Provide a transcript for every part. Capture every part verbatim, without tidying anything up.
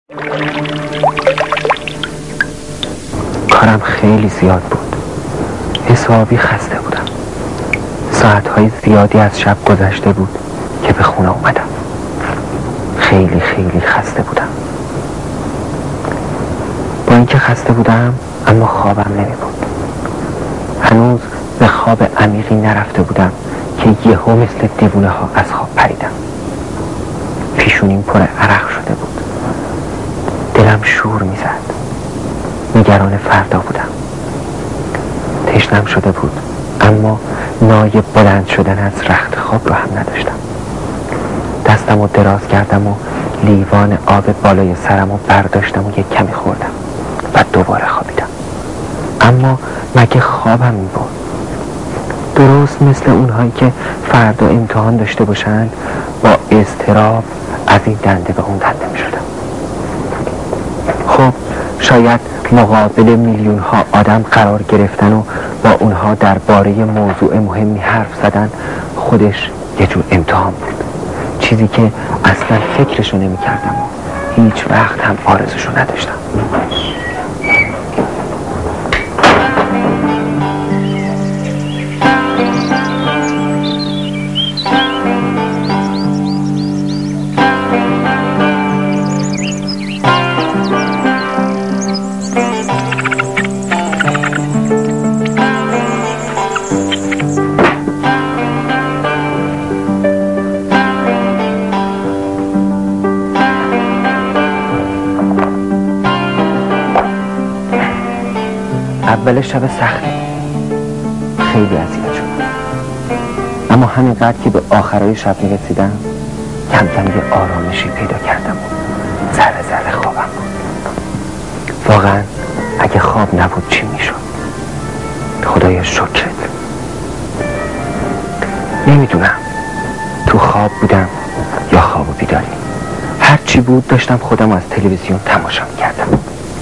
کارم خیلی زیاد بود، حسابی خسته بودم. ساعتهای زیادی از شب گذشته بود که به خونه اومدم. خیلی خیلی خسته بودم. با اینکه خسته بودم اما خوابم نمی بود. هنوز به خواب عمیقی نرفته بودم که یهو مثل دیوونه ها از خواب پریدم. پیشونیم پر عرق شده بود. دلم شور می زد. نگران فردا بودم. تشنم شده بود اما نای بلند شدن از رخت خواب رو هم نداشتم. دستم رو دراز کردم و لیوان آب بالای سرم رو برداشتم و یک کمی خوردم و دوباره خوابیدم. اما مگه خوابم می بود؟ درست مثل اونهایی که فردا امتحان داشته باشند با اضطراب از این دنده به اون دنده می شدم. خب شاید مقابل میلیون ها آدم قرار گرفتن و با اونها درباره موضوع مهمی حرف زدن خودش یه جور امتحان بود. چیزی که اصلا فکرشو نمی کردم و هیچ وقت هم آرزوشو نداشتم. اول شب سختی، خیلی اذیت شدم، اما همینقدر که به آخرای شب می رسیدم کم کم یه آرامشی پیدا کردم و ذره ذره خوابم بود. واقعا اگه خواب نبود چی می شد؟ خدایا شکرت. نمیدونم تو خواب بودم یا خواب و بیداری. هر چی بود داشتم خودم از تلویزیون تماشا می کردم.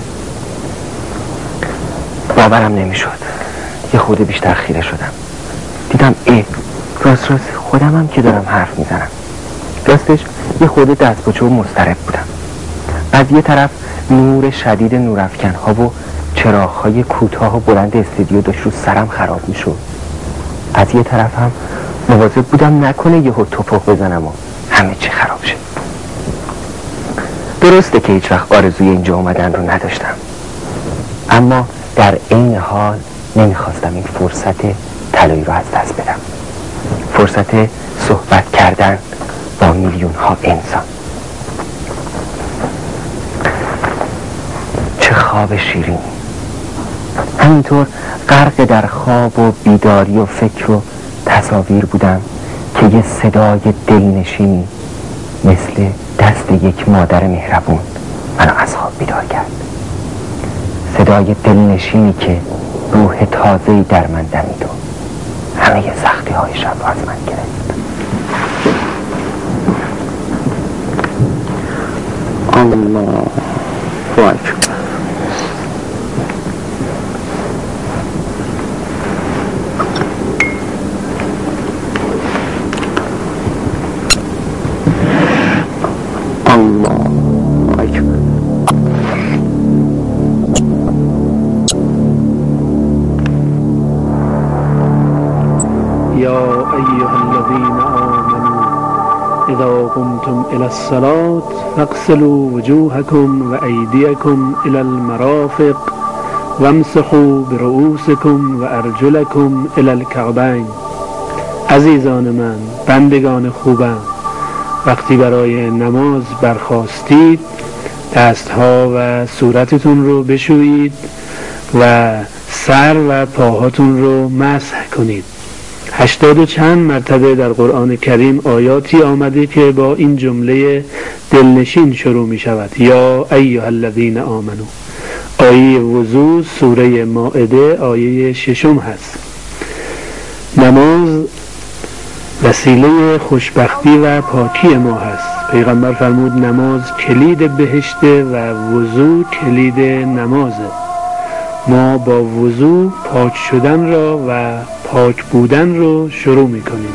باورم نمیشد. یه خورده بیشتر خیره شدم. دیدم ای راست راست خودم هم که دارم حرف میزنم. راستش یه خورده دست پاچه و مضطرب بودم. از یه طرف نور شدید نورافکن ها و چراغ های کوتاه و بلند استودیو داشت رو سرم خراب میشد. از یه طرف هم مواظب بودم نکنه یهو توپق بزنم و همه چی خراب شد. درسته که هیچ وقت آرزوی اینجا اومدن رو نداشتم، اما در این حال نمیخواستم این فرصت طلایی رو از دست بدم. فرصت صحبت کردن با میلیون ها انسان. چه خواب شیرین. همینطور غرق در خواب و بیداری و فکر و تصاویر بودم که یه صدای دلنشینی مثل دست یک مادر مهربون منو از خواب بیدار کرد. صدای دلنشینی که روح تازه‌ای در من دمید و همه سختی های شب رو از من گرفت. الله اکبر. الله اکبر. یا ایها الذین آمنوا اذا قمتم الى الصلاة فاغسلوا وجوهكم و ایدیکم الى المرافق وامسحوا برؤوسكم و ارجلكم الى الکعبین. عزیزان من، بندگان خوبم، وقتی برای نماز برخاستید دستها و صورتتون رو بشویید و سر و پاهاتون رو مسح کنید. هشتاد و چند مرتبه در قرآن کریم آیاتی آمده که با این جمله دلنشین شروع می شود. یا ایها الذین آمنو. آیه وضو سوره مائده آیه ششم هست. نماز وسیله خوشبختی و پاکی ما هست. پیغمبر فرمود نماز کلید بهشته و وضو کلید نمازه. ما با وضو پاک شدن را و پاک بودن رو شروع میکنیم.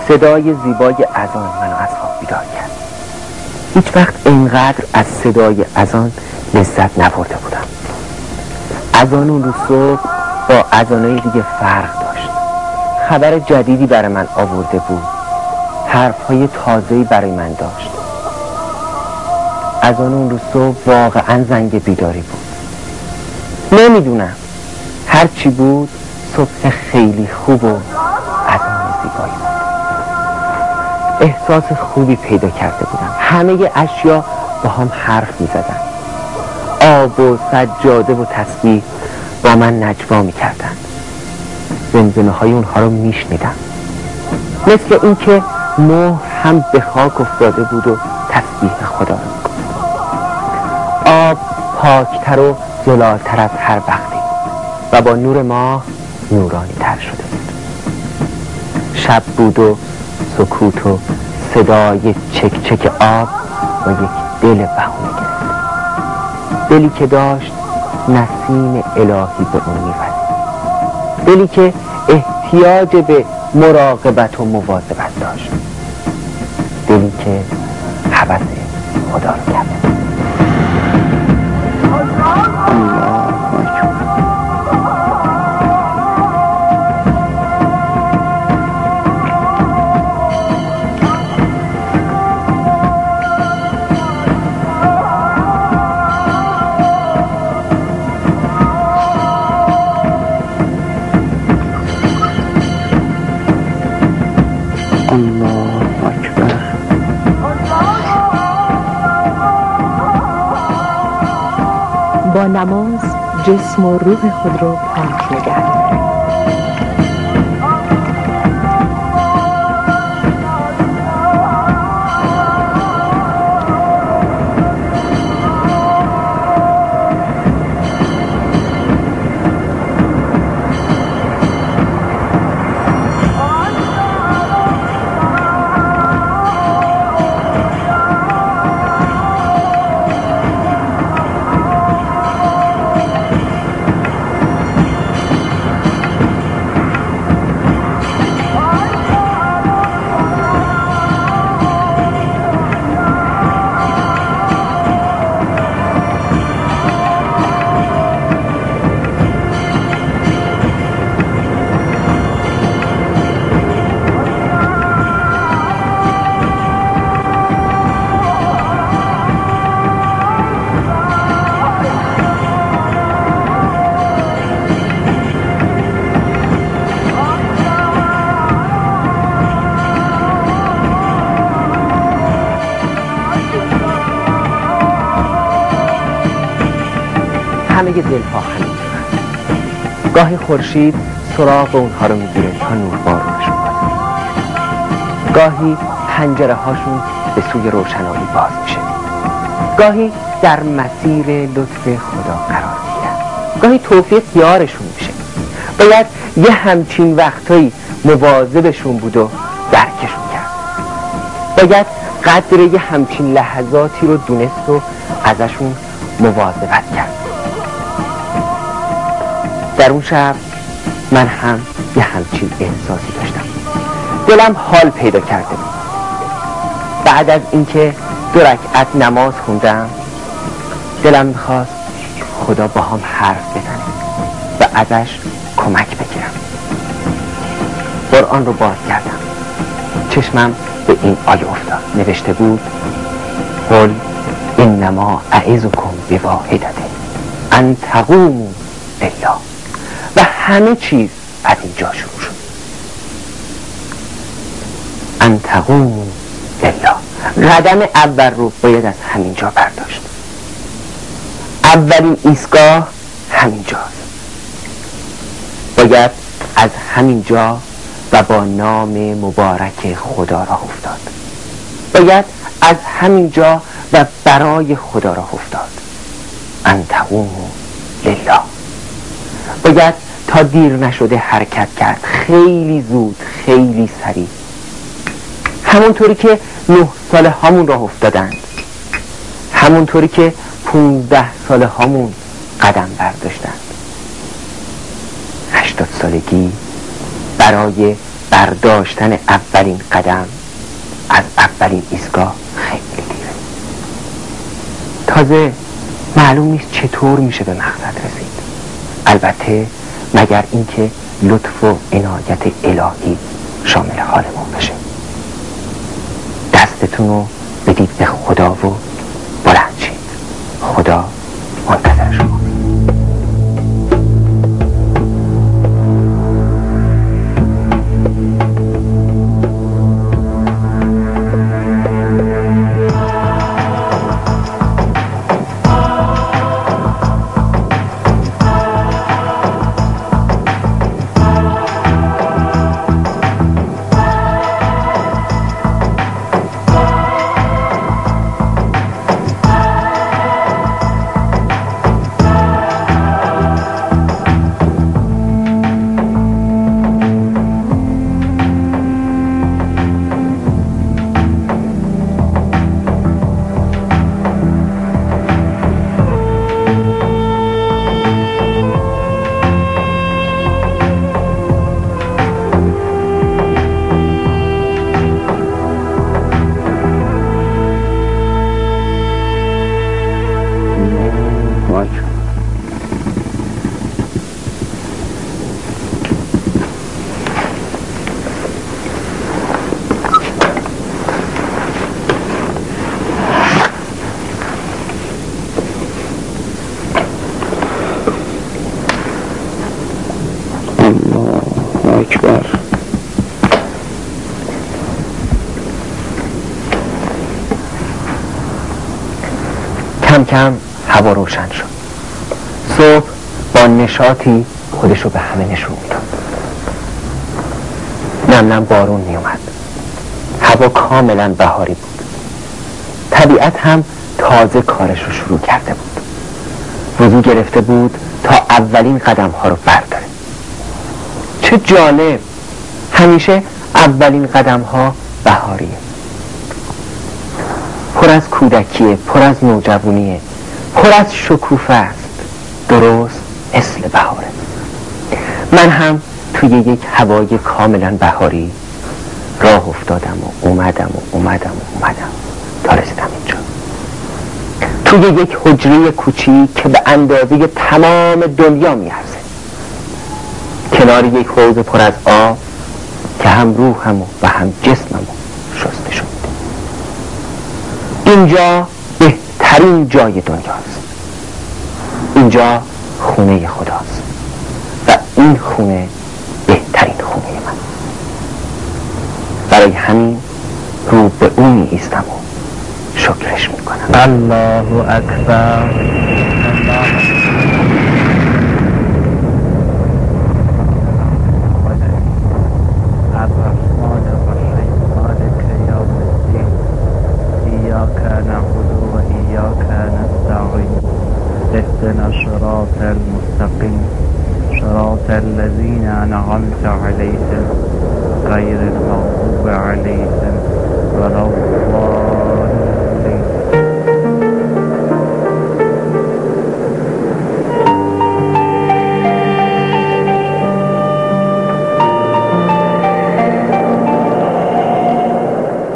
صدای زیبای اذان منو از خواب بیدار کرد. هیچ وقت اینقدر از صدای اذان لذت نبرده بودم. اذان اون روز صبح با اذانای دیگه فرق داشت. خبر جدیدی برای من آورده بود. حرفهای تازه‌ای برای من داشت. اذان اون روز صبح واقعا زنگ بیداری بود. نمیدونم، هر چی بود صبح خیلی خوب و اذان زیبایی بود. احساس خوبی پیدا کرده بودم. همه اشیا با هم حرف می زدن. آب و سجاده و تسبیح با من نجوا می کردن. زمزمه های اونها رو می شنیدم. مثل این که مهر هم به خاک افتاده بود و تسبیح خدا رو می گفت. آب پاکتر و زلالتر از هر وقتی و با نور ماه نورانی تر شده بود. شب بود و سکوت و صدای چک چک آب و یک دل بهونه گرفت. دلی که داشت نسیم الهی به اون می‌وزید. دلی که احتیاج به مراقبت و مواظبت داشت. دلی که هوس خدا رو کرد. با نماز جسم و روح خود رو پاک نگه دارید. همه دلها همینطورن. گاهی خورشید سراغ اونها رو میگیره تا نور بارونشون کنه. گاهی پنجره هاشون به سوی روشنایی باز میشه. گاهی در مسیر لطف خدا قرار میگیرن. گاهی توفیق یارشون میشه. باید یه همچین وقتایی مواظبشون بود و درکشون کرد. باید قدر یه همچین لحظاتی رو دونست و ازشون مواظبت کرد. در اون شب من هم یه همچین احساسی داشتم. دلم حال پیدا کرده بود. بعد از اینکه دو رکعت نماز خوندم دلم میخواست خدا با هم حرف بزنه و ازش کمک بگیرم. قرآن رو باز کردم. چشمم به این آیه افتاد. نوشته بود قل انما اعظکم بواحدة ان تقوموا لله و همه چیز از اینجا شروع شد. ان تقوموا لله، قدم اول رو باید از همینجا برداشت. اولین ایستگاه همینجاست. باید از همینجا و با نام مبارک خدا راه افتاد. باید از همینجا و برای خدا راه افتاد. ان تقوموا لله. باید تا دیر نشده حرکت کرد، خیلی زود، خیلی سریع، همونطوری که نه ساله هامون راه افتادند، همونطوری که پونزده ساله هامون قدم برداشتند. هشتاد سالگی برای برداشتن اولین قدم از اولین ایستگاه خیلی دیره. تازه معلوم نیست چطور میشه به مقصد رسید، البته مگر اینکه لطف و عنایت الهی شامل حالمون بشه. دستتون رو بدید به خدا و بلند شید. خدا منتظر شما. اکبر. کم کم هوا روشن شد. صبح با نشاطی خودشو به همه نشون میداد. نم نم بارون می اومد. هوا کاملا بهاری بود. طبیعت هم تازه کارش رو شروع کرده بود. وضو گرفته بود تا اولین قدم ها رو برداره. چه جالب، همیشه اولین قدم ها بهاریه، پر از کودکیه، پر از نوجوانیه، پر از شکوفه است، درست مثل بهاره. من هم توی یک هوای کاملا بهاری راه افتادم و اومدم و اومدم و اومدم تا رسیدم اینجا، توی یک حجره کوچیک که به اندازه تمام دنیا میارزه، کنار یک حوض پر از آب که هم روحم و هم جسمم شسته شد. اینجا بهترین جای دنیاست. اینجا خونه خداست و این خونه بهترین خونه من. برای همین رو به اون می ایستم و شکرش می کنم. الله اکبر. الله اهدنا الصراط المستقيم صراط الذين أنعمت عليهم غير المغضوب عليهم ولا الضالين.